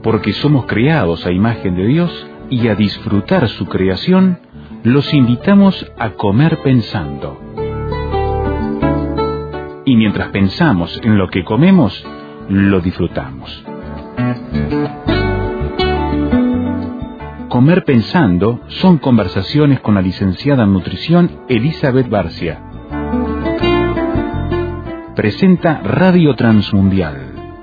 porque somos creados a imagen de Dios y a disfrutar su creación, los invitamos a comer pensando. Y mientras pensamos en lo que comemos, lo disfrutamos. Comer pensando son conversaciones con la licenciada en nutrición Elizabeth Barcia. Presenta Radio Transmundial.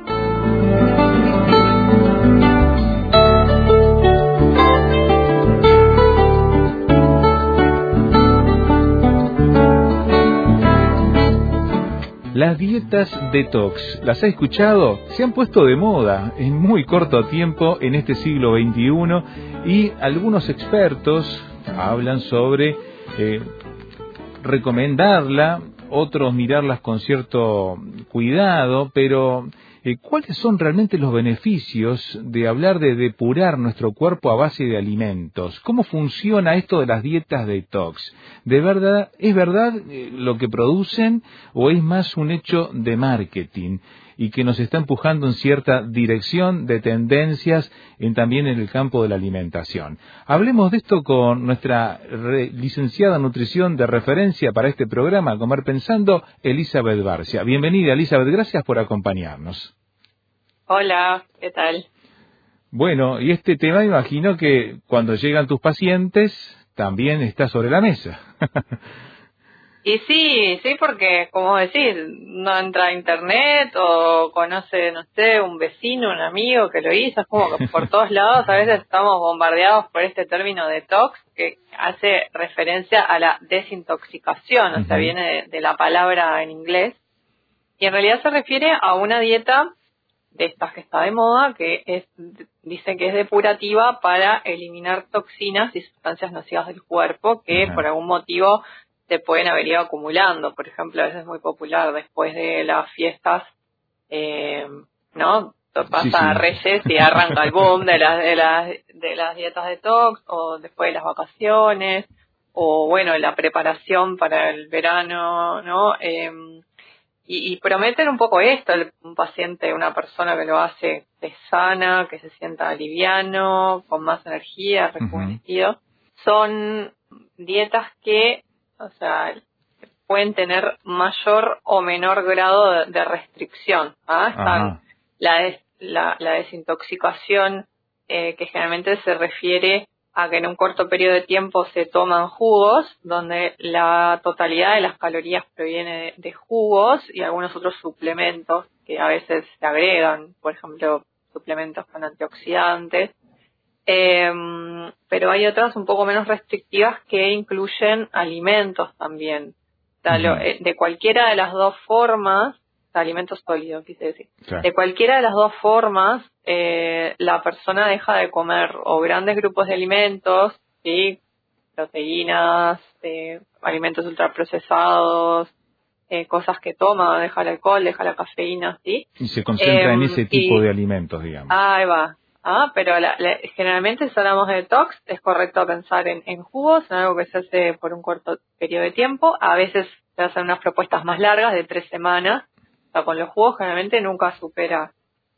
Las dietas detox, ¿las has escuchado? Se han puesto de moda en muy corto tiempo en este siglo XXI y algunos expertos hablan sobre recomendarla, otros mirarlas con cierto cuidado, pero ¿cuáles son realmente los beneficios de hablar de depurar nuestro cuerpo a base de alimentos? ¿Cómo funciona esto de las dietas detox? ¿De verdad, es verdad lo que producen o es más un hecho de marketing y que nos está empujando en cierta dirección de tendencias también en el campo de la alimentación? Hablemos de esto con nuestra licenciada en nutrición de referencia para este programa, Comer Pensando, Elizabeth Barcia. Bienvenida, Elizabeth, gracias por acompañarnos. Hola, ¿qué tal? Bueno, y este tema imagino que cuando llegan tus pacientes también está sobre la mesa. Y sí, porque como decís, no entra a internet o conoce, no sé, un vecino, un amigo que lo hizo, es como que por todos lados a veces estamos bombardeados por este término detox que hace referencia a la desintoxicación, o sea, viene de la palabra en inglés, y en realidad se refiere a una dieta de estas que está de moda, dicen que es depurativa para eliminar toxinas y sustancias nocivas del cuerpo que por algún motivo se pueden haber ido acumulando. Por ejemplo, a veces es muy popular después de las fiestas, ¿no? Pasa Reyes y arranca el boom de las dietas detox, o después de las vacaciones, o bueno, la preparación para el verano, ¿no? Y prometen un poco esto, un paciente, una persona que lo hace es sana, que se sienta liviano, con más energía, rejuvenecido. Son dietas que, o sea, pueden tener mayor o menor grado de restricción. Están la desintoxicación, que generalmente se refiere a que en un corto periodo de tiempo se toman jugos, donde la totalidad de las calorías proviene de jugos y algunos otros suplementos que a veces se agregan, por ejemplo, suplementos con antioxidantes. Pero hay otras un poco menos restrictivas que incluyen alimentos también. O sea, de cualquiera de las dos formas, alimentos sólidos, quise decir. Claro. De cualquiera de las dos formas, la persona deja de comer o grandes grupos de alimentos, ¿sí? Proteínas, alimentos ultraprocesados, cosas que toma, deja el alcohol, deja la cafeína, ¿sí? Y se concentra en ese tipo de alimentos, digamos. Ahí va. Pero generalmente si hablamos de detox, es correcto pensar en jugos, en algo que se hace por un corto periodo de tiempo. A veces se hacen unas propuestas más largas, de 3 semanas. Con los jugos generalmente nunca supera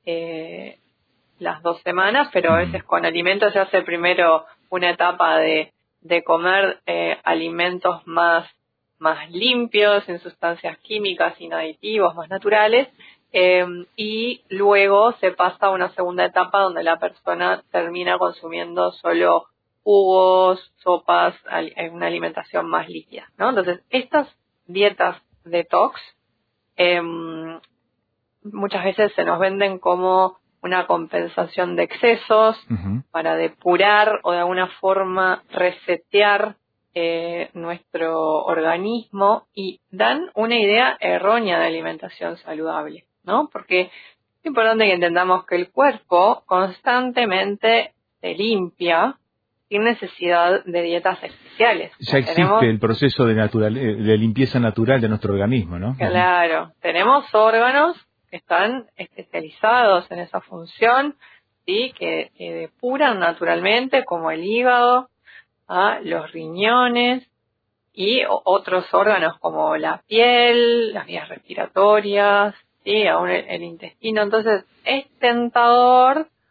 las 2 semanas, pero a veces con alimentos se hace primero una etapa de comer alimentos más limpios, sin sustancias químicas, sin aditivos, más naturales, y luego se pasa a una segunda etapa donde la persona termina consumiendo solo jugos, sopas, una alimentación más líquida, ¿no? Entonces, estas dietas detox muchas veces se nos venden como una compensación de excesos para depurar o de alguna forma resetear nuestro organismo, y dan una idea errónea de alimentación saludable, ¿no? Porque es importante que entendamos que el cuerpo constantemente se limpia sin necesidad de dietas especiales. Ya existe el proceso de limpieza natural de nuestro organismo, ¿no? Claro, tenemos órganos que están especializados en esa función, ¿sí? Que depuran naturalmente, como el hígado, los riñones y otros órganos como la piel, las vías respiratorias, ¿sí? Aún el intestino. Entonces es tentador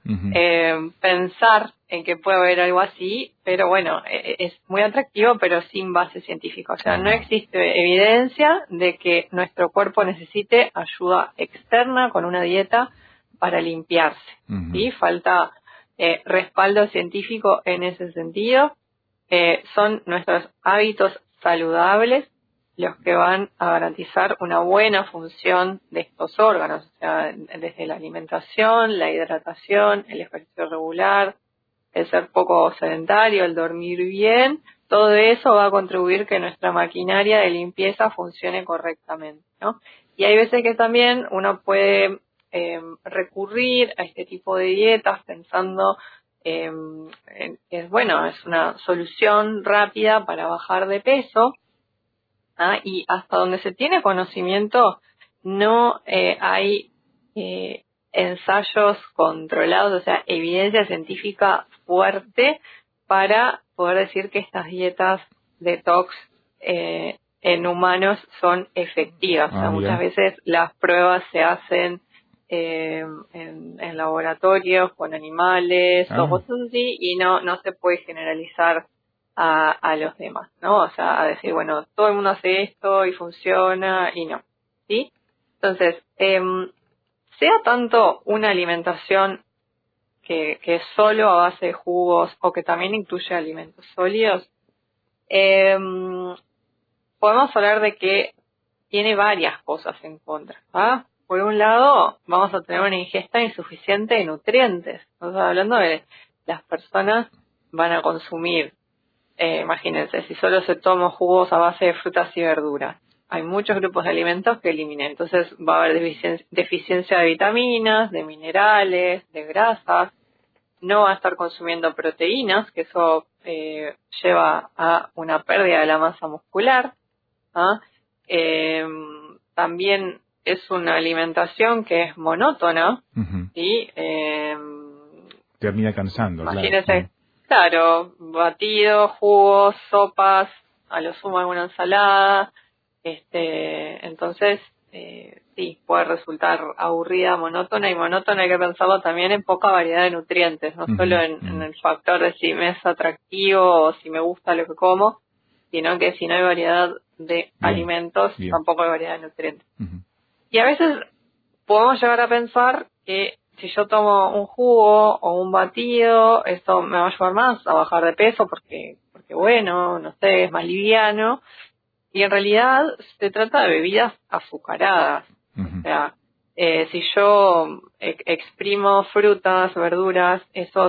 pensar en que puede haber algo así, pero bueno, es muy atractivo, pero sin base científica. O sea, no existe evidencia de que nuestro cuerpo necesite ayuda externa con una dieta para limpiarse. ¿Sí? Falta respaldo científico en ese sentido. Son nuestros hábitos saludables los que van a garantizar una buena función de estos órganos, o sea, desde la alimentación, la hidratación, el ejercicio regular, el ser poco sedentario, el dormir bien, todo eso va a contribuir que nuestra maquinaria de limpieza funcione correctamente, ¿no? Y hay veces que también uno puede recurrir a este tipo de dietas pensando que es una solución rápida para bajar de peso. Y hasta donde se tiene conocimiento no hay ensayos controlados, o sea, evidencia científica fuerte para poder decir que estas dietas detox en humanos son efectivas. O sea, muchas veces las pruebas se hacen en laboratorios con animales o cosas así y no se puede generalizar a los demás, ¿no? O sea, a decir, bueno, todo el mundo hace esto y funciona y no, ¿sí? Entonces, sea tanto una alimentación que es solo a base de jugos o que también incluye alimentos sólidos, podemos hablar de que tiene varias cosas en contra, ¿ah? Por un lado, vamos a tener una ingesta insuficiente de nutrientes. Estamos hablando de las personas van a consumir, imagínense, si solo se toman jugos a base de frutas y verduras, hay muchos grupos de alimentos que eliminan. Entonces va a haber deficiencia de vitaminas, de minerales, de grasas. No va a estar consumiendo proteínas, que eso lleva a una pérdida de la masa muscular. También es una alimentación que es monótona. ¿Sí? Termina cansando. Imagínense, claro, batidos, jugos, sopas, a lo sumo alguna ensalada. Entonces, sí, puede resultar aburrida, monótona, y monótona hay que pensarlo también en poca variedad de nutrientes, no solo en el factor de si me es atractivo o si me gusta lo que como, sino que si no hay variedad de alimentos, tampoco hay variedad de nutrientes. Y a veces podemos llegar a pensar que si yo tomo un jugo o un batido, esto me va a ayudar más a bajar de peso porque bueno, no sé, es más liviano. Y en realidad se trata de bebidas azucaradas. O sea, si yo exprimo frutas, verduras,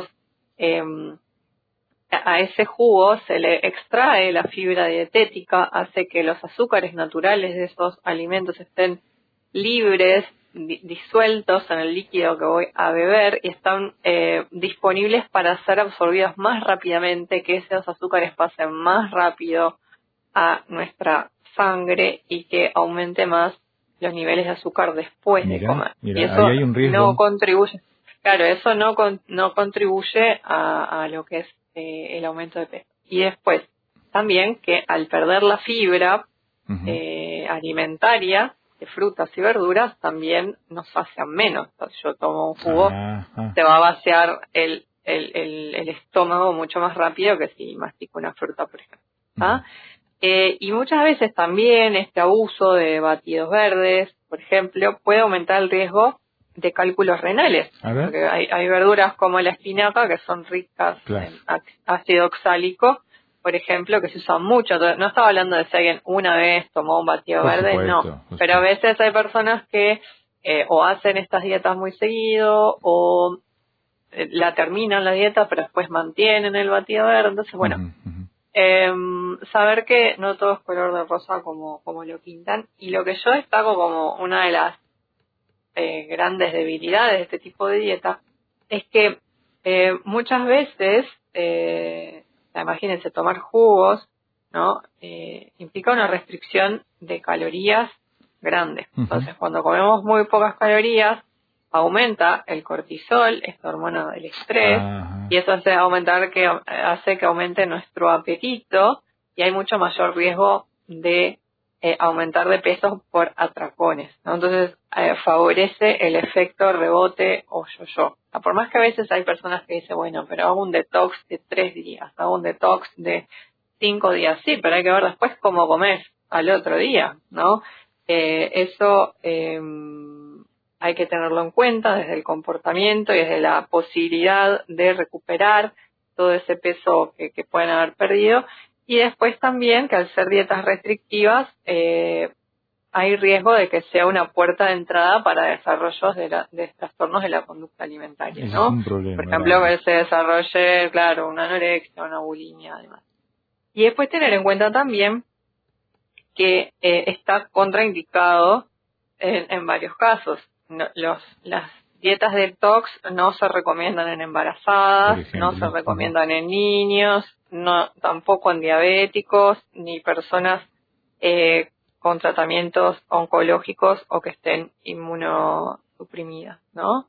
a ese jugo se le extrae la fibra dietética, hace que los azúcares naturales de esos alimentos estén libres, disueltos en el líquido que voy a beber y están disponibles para ser absorbidos más rápidamente, que esos azúcares pasen más rápido a nuestra sangre y que aumente más los niveles de azúcar después de comer. Y eso ahí hay un riesgo. No contribuye. Claro, eso no contribuye a lo que es el aumento de peso. Y después, también que al perder la fibra alimentaria de frutas y verduras, también nos sacian menos. Entonces, yo tomo un jugo, te va a vaciar el estómago mucho más rápido que si mastico una fruta, por ejemplo. Y muchas veces también este abuso de batidos verdes, por ejemplo, puede aumentar el riesgo de cálculos renales. Porque hay verduras como la espinaca que son ricas en ácido oxálico, por ejemplo, que se usan mucho. No estaba hablando de si alguien una vez tomó un batido verde, no. Pero a veces hay personas que o hacen estas dietas muy seguido o la terminan la dieta pero después mantienen el batido verde. Entonces, bueno, saber que no todo es color de rosa como lo pintan. Y lo que yo destaco como una de las grandes debilidades de este tipo de dieta es que muchas veces, imagínense, tomar jugos, ¿no? Implica una restricción de calorías grande. Entonces, cuando comemos muy pocas calorías, aumenta el cortisol, esta hormona del estrés, y eso hace que aumente nuestro apetito y hay mucho mayor riesgo de aumentar de peso por atracones, ¿no? Entonces, favorece el efecto rebote o yo-yo. O sea, por más que a veces hay personas que dicen, bueno, pero hago un detox de 3 días, hago un detox de 5 días, sí, pero hay que ver después cómo comes al otro día, ¿no? Eso hay que tenerlo en cuenta desde el comportamiento y desde la posibilidad de recuperar todo ese peso que pueden haber perdido. Y después también que al ser dietas restrictivas, hay riesgo de que sea una puerta de entrada para desarrollos de trastornos de la conducta alimentaria, ¿no? Es un problema, por ejemplo, que se desarrolle, claro, una anorexia, una bulimia, además. Y después tener en cuenta también que está contraindicado en varios casos. Las dietas detox no se recomiendan en embarazadas, no se recomiendan en niños, no tampoco en diabéticos, ni personas con tratamientos oncológicos o que estén inmunosuprimidas, ¿no?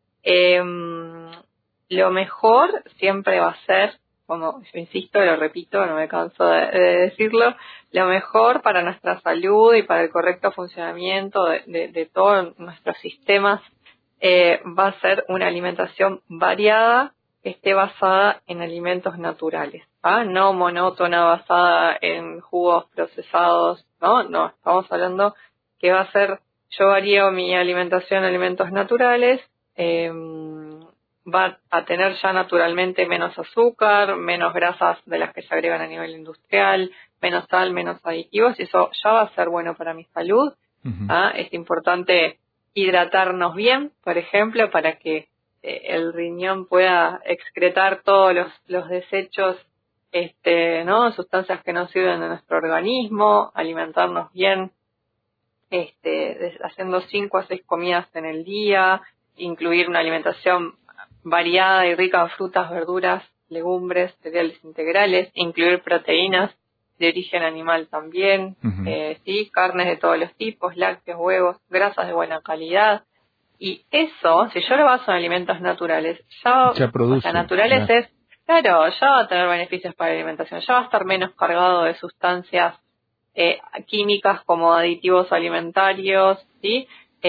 Lo mejor siempre va a ser, como yo insisto, lo repito, no me canso de decirlo, lo mejor para nuestra salud y para el correcto funcionamiento de todos nuestros sistemas va a ser una alimentación variada que esté basada en alimentos naturales, no monótona, basada en jugos procesados, no, estamos hablando que va a ser, yo varío mi alimentación en alimentos naturales, va a tener ya naturalmente menos azúcar, menos grasas de las que se agregan a nivel industrial, menos sal, menos aditivos, y eso ya va a ser bueno para mi salud. Es importante hidratarnos bien, por ejemplo, para que el riñón pueda excretar todos los desechos, ¿no? Sustancias que no sirven de nuestro organismo, alimentarnos bien, haciendo 5 a 6 comidas en el día, incluir una alimentación variada y rica en frutas, verduras, legumbres, cereales integrales, incluir proteínas de origen animal también, sí, carnes de todos los tipos, lácteos, huevos, grasas de buena calidad. Y eso, si yo lo baso en alimentos naturales, ya produce, o sea, naturales claro, ya va a tener beneficios para la alimentación, ya va a estar menos cargado de sustancias químicas como aditivos alimentarios, ¿sí?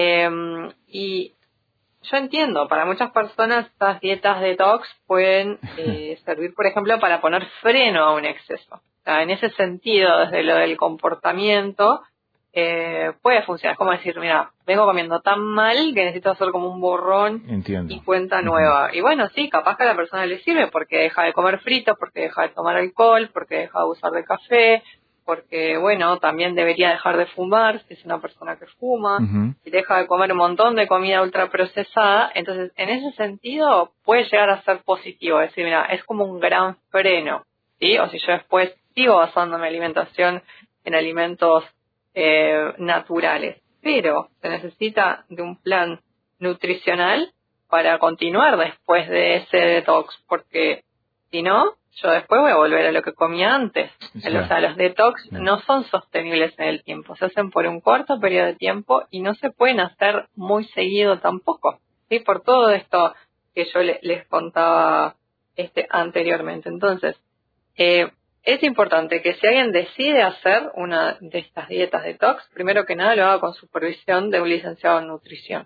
Y yo entiendo, para muchas personas estas dietas detox pueden servir, por ejemplo, para poner freno a un exceso. O sea, en ese sentido, desde lo del comportamiento, puede funcionar. Es como decir, mira, vengo comiendo tan mal que necesito hacer como un borrón y cuenta nueva. Y bueno, sí, capaz que a la persona le sirve porque deja de comer fritos, porque deja de tomar alcohol, porque deja de usar de café, porque, bueno, también debería dejar de fumar si es una persona que fuma, si deja de comer un montón de comida ultraprocesada. Entonces, en ese sentido, puede llegar a ser positivo, es decir, mira, es como un gran freno, ¿sí? O si yo después sigo basando mi alimentación en alimentos naturales, pero se necesita de un plan nutricional para continuar después de ese detox, porque si no, yo después voy a volver a lo que comía antes. O sea, los detox no son sostenibles en el tiempo, se hacen por un corto periodo de tiempo y no se pueden hacer muy seguido tampoco, ¿sí? Por todo esto que yo les contaba anteriormente. Entonces, es importante que si alguien decide hacer una de estas dietas detox, primero que nada lo haga con supervisión de un licenciado en nutrición.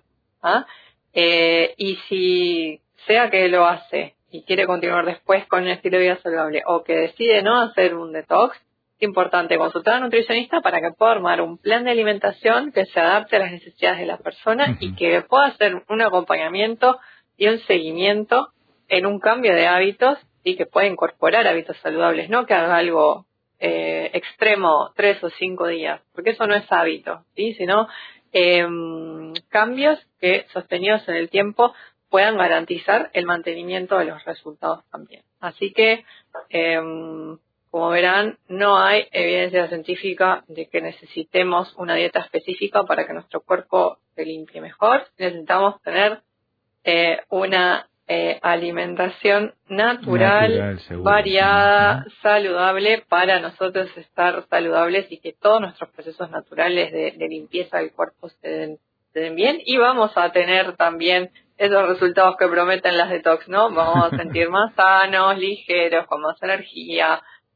Y si sea que lo hace y quiere continuar después con un estilo de vida saludable o que decide no hacer un detox, es importante consultar a un nutricionista para que pueda armar un plan de alimentación que se adapte a las necesidades de la persona y que pueda hacer un acompañamiento y un seguimiento en un cambio de hábitos y que pueda incorporar hábitos saludables, no que haga algo extremo 3 o 5 días, porque eso no es hábito, ¿sí? Sino cambios que sostenidos en el tiempo puedan garantizar el mantenimiento de los resultados también. Así que, como verán, no hay evidencia científica de que necesitemos una dieta específica para que nuestro cuerpo se limpie mejor. Necesitamos tener una alimentación natural variada, saludable, para nosotros estar saludables y que todos nuestros procesos naturales de limpieza del cuerpo se den bien, y vamos a tener también esos resultados que prometen las detox, ¿no? Vamos a sentir más sanos, ligeros, con más energía,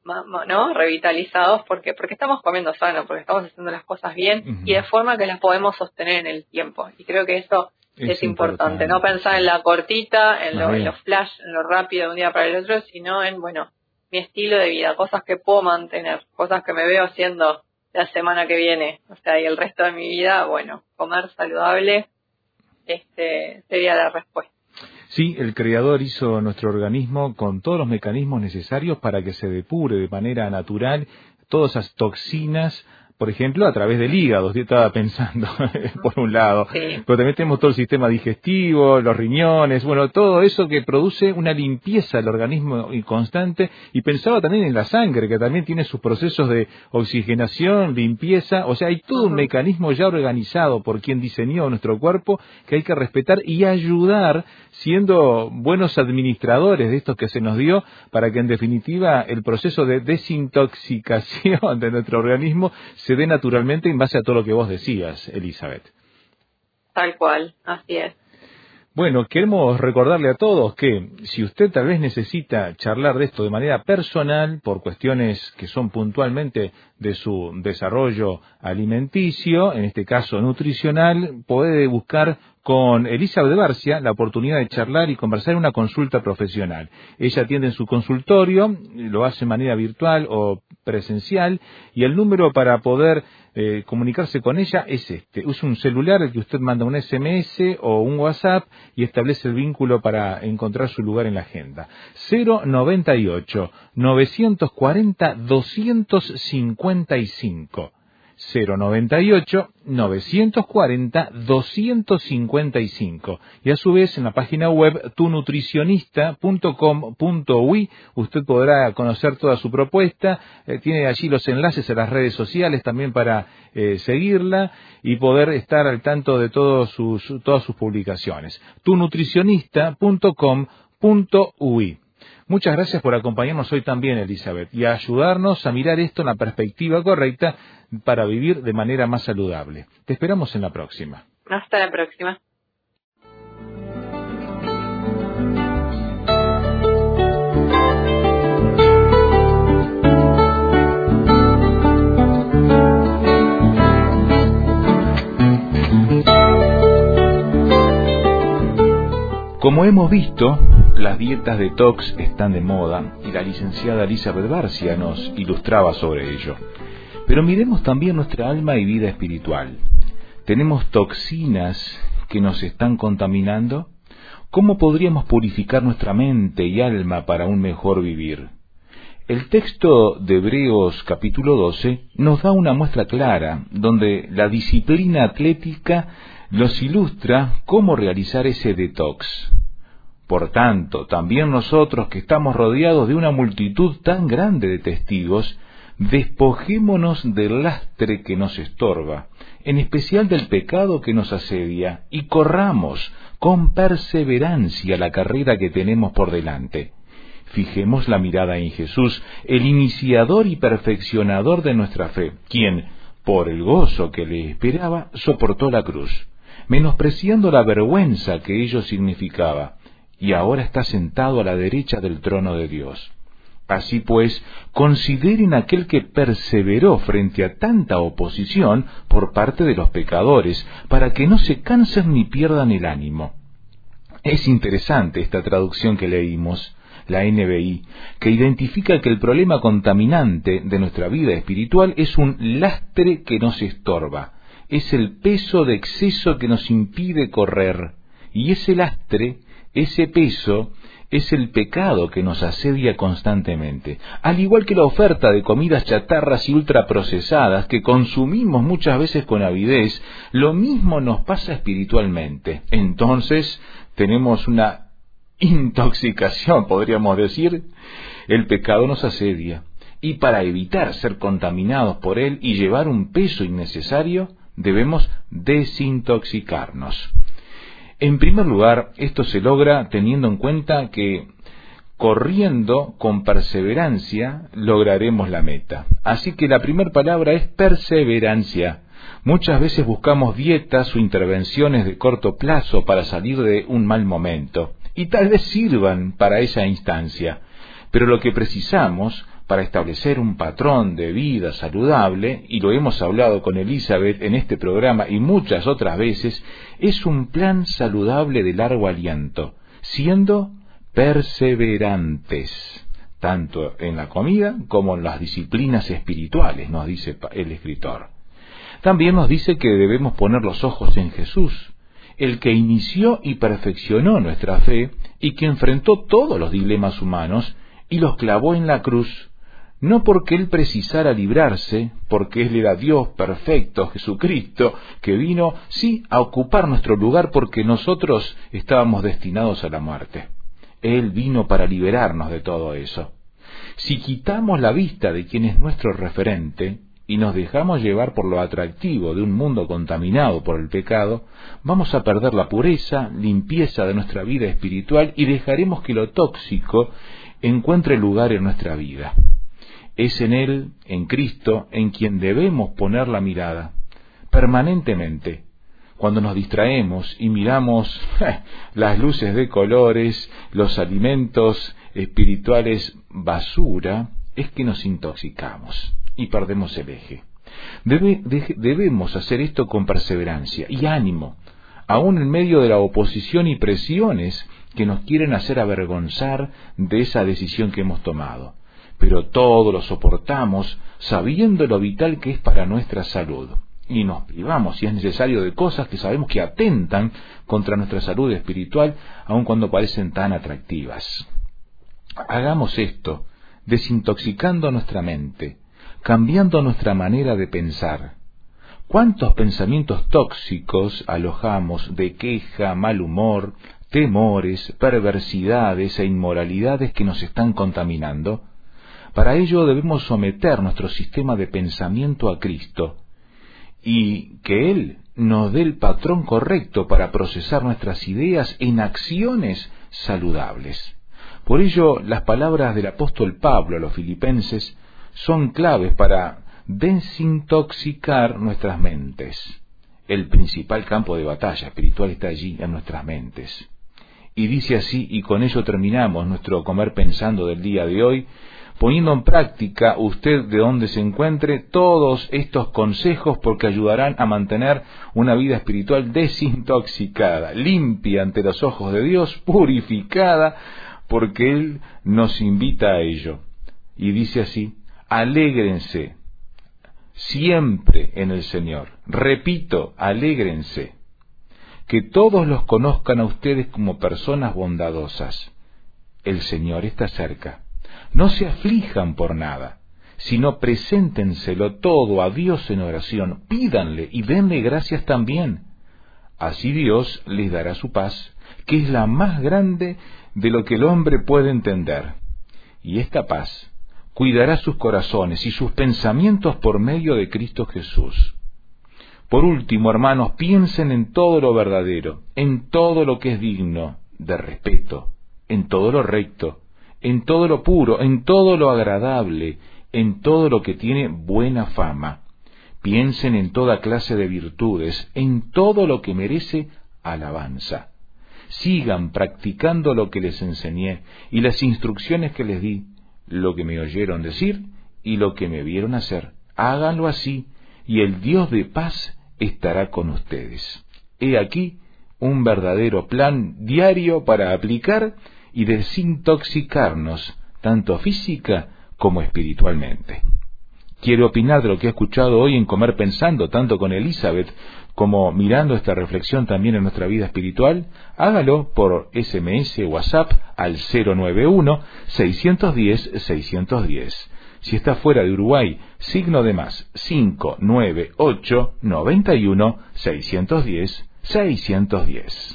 ¿no? Revitalizados, porque estamos comiendo sano, porque estamos haciendo las cosas bien y de forma que las podemos sostener en el tiempo. Y creo que eso es importante, no pensar en la cortita, en los flash, en lo rápido de un día para el otro, sino en, mi estilo de vida, cosas que puedo mantener, cosas que me veo haciendo la semana que viene, y el resto de mi vida, comer saludable, sería la respuesta. Sí, el Creador hizo nuestro organismo con todos los mecanismos necesarios para que se depure de manera natural todas esas toxinas, por ejemplo, a través del hígado. Yo estaba pensando, por un lado, pero también tenemos todo el sistema digestivo, los riñones, todo eso que produce una limpieza del organismo constante. Y pensaba también en la sangre, que también tiene sus procesos de oxigenación, limpieza. O sea, hay todo un mecanismo ya organizado por quien diseñó nuestro cuerpo que hay que respetar y ayudar, siendo buenos administradores de esto que se nos dio, para que en definitiva el proceso de desintoxicación de nuestro organismo se dé naturalmente en base a todo lo que vos decías, Elizabeth. Tal cual, así es. Bueno, queremos recordarle a todos que si usted tal vez necesita charlar de esto de manera personal, por cuestiones que son puntualmente de su desarrollo alimenticio, en este caso nutricional, puede buscar con Elizabeth Barcia la oportunidad de charlar y conversar en una consulta profesional. Ella atiende en su consultorio, lo hace de manera virtual o presencial, y el número para poder comunicarse con ella es este. Es un celular al que usted manda un SMS o un WhatsApp y establece el vínculo para encontrar su lugar en la agenda. 098 940 255. 098 940 255. Y a su vez en la página web tunutricionista.com.uy usted podrá conocer toda su propuesta, tiene allí los enlaces a las redes sociales también para seguirla y poder estar al tanto de todas sus publicaciones. tunutricionista.com.uy. Muchas gracias por acompañarnos hoy también, Elizabeth, y a ayudarnos a mirar esto en la perspectiva correcta para vivir de manera más saludable. Te esperamos en la próxima. Hasta la próxima. Como hemos visto, las dietas detox están de moda y la licenciada Elizabeth Barcia nos ilustraba sobre ello. Pero miremos también nuestra alma y vida espiritual. ¿Tenemos toxinas que nos están contaminando? ¿Cómo podríamos purificar nuestra mente y alma para un mejor vivir? El texto de Hebreos capítulo 12 nos da una muestra clara, donde la disciplina atlética nos ilustra cómo realizar ese detox. Por tanto, también nosotros que estamos rodeados de una multitud tan grande de testigos, despojémonos del lastre que nos estorba, en especial del pecado que nos asedia, y corramos con perseverancia la carrera que tenemos por delante. Fijemos la mirada en Jesús, el iniciador y perfeccionador de nuestra fe, quien, por el gozo que le esperaba, soportó la cruz, menospreciando la vergüenza que ello significaba, y ahora está sentado a la derecha del trono de Dios. Así pues, consideren aquel que perseveró frente a tanta oposición por parte de los pecadores, para que no se cansen ni pierdan el ánimo. Es interesante esta traducción que leímos, la NBI, que identifica que el problema contaminante de nuestra vida espiritual es un lastre que nos estorba, es el peso de exceso que nos impide correr, y ese lastre, ese peso, es el pecado que nos asedia constantemente, al igual que la oferta de comidas chatarras y ultraprocesadas que consumimos muchas veces con avidez. Lo mismo nos pasa espiritualmente. Entonces tenemos una intoxicación, podríamos decir. El pecado nos asedia, y para evitar ser contaminados por él y llevar un peso innecesario, debemos desintoxicarnos. En primer lugar, esto se logra teniendo en cuenta que corriendo con perseverancia lograremos la meta. Así que la primera palabra es perseverancia. Muchas veces buscamos dietas o intervenciones de corto plazo para salir de un mal momento, y tal vez sirvan para esa instancia. Pero lo que precisamos para establecer un patrón de vida saludable, y lo hemos hablado con Elizabeth en este programa y muchas otras veces, es un plan saludable de largo aliento, siendo perseverantes, tanto en la comida como en las disciplinas espirituales, nos dice el escritor. También nos dice que debemos poner los ojos en Jesús, el que inició y perfeccionó nuestra fe y que enfrentó todos los dilemas humanos y los clavó en la cruz, no porque Él precisara librarse, porque Él era Dios perfecto, Jesucristo, que vino, sí, a ocupar nuestro lugar porque nosotros estábamos destinados a la muerte. Él vino para liberarnos de todo eso. Si quitamos la vista de quien es nuestro referente y nos dejamos llevar por lo atractivo de un mundo contaminado por el pecado, vamos a perder la pureza, limpieza de nuestra vida espiritual y dejaremos que lo tóxico encuentre lugar en nuestra vida. Es en Él, en Cristo, en quien debemos poner la mirada, permanentemente. Cuando nos distraemos y miramos las luces de colores, los alimentos espirituales basura, es que nos intoxicamos y perdemos el eje. Debemos hacer esto con perseverancia y ánimo, aún en medio de la oposición y presiones que nos quieren hacer avergonzar de esa decisión que hemos tomado. Pero todo lo soportamos sabiendo lo vital que es para nuestra salud. Y nos privamos, si es necesario, de cosas que sabemos que atentan contra nuestra salud espiritual, aun cuando parecen tan atractivas. Hagamos esto, desintoxicando nuestra mente, cambiando nuestra manera de pensar. ¿Cuántos pensamientos tóxicos alojamos de queja, mal humor, temores, perversidades e inmoralidades que nos están contaminando? Para ello debemos someter nuestro sistema de pensamiento a Cristo y que Él nos dé el patrón correcto para procesar nuestras ideas en acciones saludables. Por ello, las palabras del apóstol Pablo a los filipenses son claves para desintoxicar nuestras mentes. El principal campo de batalla espiritual está allí, en nuestras mentes. Y dice así, y con ello terminamos nuestro Comer Pensando del día de hoy, poniendo en práctica usted de donde se encuentre todos estos consejos porque ayudarán a mantener una vida espiritual desintoxicada, limpia ante los ojos de Dios, purificada, porque Él nos invita a ello. Y dice así, alégrense siempre en el Señor. Repito, alégrense. Que todos los conozcan a ustedes como personas bondadosas. El Señor está cerca. No se aflijan por nada, sino preséntenselo todo a Dios en oración, pídanle y denle gracias también. Así Dios les dará su paz, que es la más grande de lo que el hombre puede entender. Y esta paz cuidará sus corazones y sus pensamientos por medio de Cristo Jesús. Por último, hermanos, piensen en todo lo verdadero, en todo lo que es digno de respeto, en todo lo recto, en todo lo puro, en todo lo agradable, en todo lo que tiene buena fama. Piensen en toda clase de virtudes, en todo lo que merece alabanza. Sigan practicando lo que les enseñé y las instrucciones que les di, lo que me oyeron decir y lo que me vieron hacer. Háganlo así y el Dios de paz estará con ustedes. He aquí un verdadero plan diario para aplicar y desintoxicarnos, tanto física como espiritualmente. ¿Quiere opinar de lo que ha escuchado hoy en Comer Pensando, tanto con Elizabeth como mirando esta reflexión también en nuestra vida espiritual? Hágalo por SMS WhatsApp al 091-610-610. Si está fuera de Uruguay, signo de más 598-91-610-610.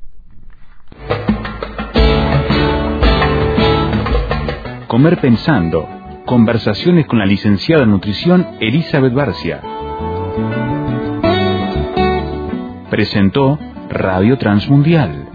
Comer Pensando, conversaciones con la licenciada en nutrición Elizabeth Barcia. Presentó Radio Transmundial.